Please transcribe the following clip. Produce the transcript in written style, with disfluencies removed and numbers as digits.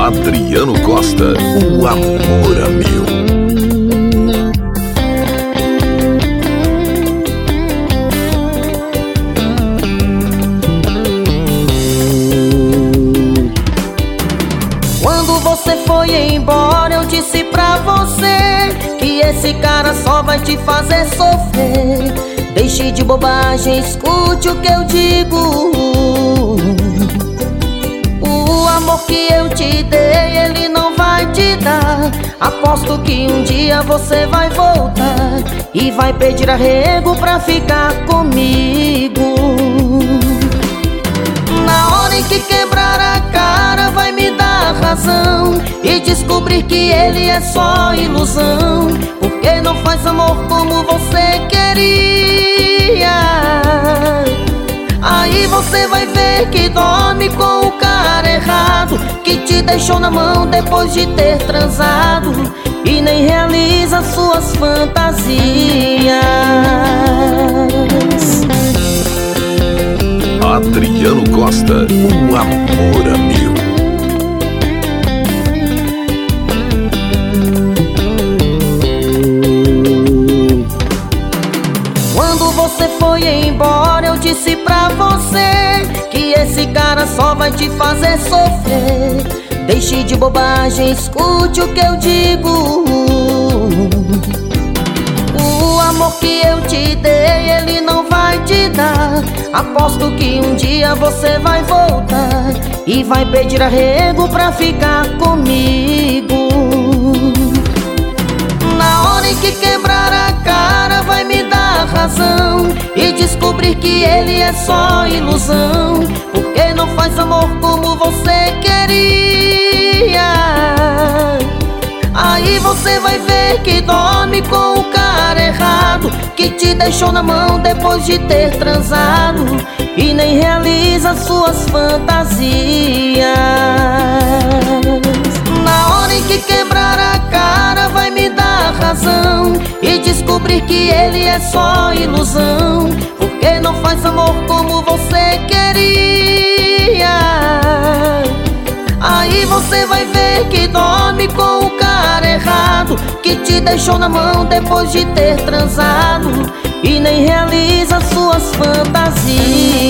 Adriano Costa, o amor a mil. Quando você foi embora, eu disse pra você que esse cara só vai te fazer sofrer. Deixe de bobagem, escute o que eu digo. O amor que eu te dei, ele não vai te dar. Aposto que um dia você vai voltar e vai pedir arrego pra ficar comigo. Na hora em que quebrar a cara, vai me dar razão e descobrir que ele é só ilusão, porque não faz amor como você queria. Aí você vai ver que dorme com o cara errado, que te deixou na mão depois de ter transado e nem realiza suas fantasias. Adriano Costa, o amor a mil. Quando você foi embora, eu disse pra você que esse cara só vai te fazer sofrer. Deixe de bobagem, escute o que eu digo. O amor que eu te dei, ele não vai te dar. Aposto que um dia você vai voltar e vai pedir arrego pra ficar comigo. Na hora em que quebrar a cara, vai me dar razão e descobrir que ele é só ilusão, porque não faz amor como você queria. Aí você vai ver que dorme com o cara errado, que te deixou na mão depois de ter transado e nem realiza suas fantasias. Na hora em que quebrar a cara, vai me dar razão e descobrir que ele é só ilusão, porque não faz amor como você queria. Aí você vai ver que dorme com o cara errado, que te deixou na mão depois de ter transado e nem realiza suas fantasias.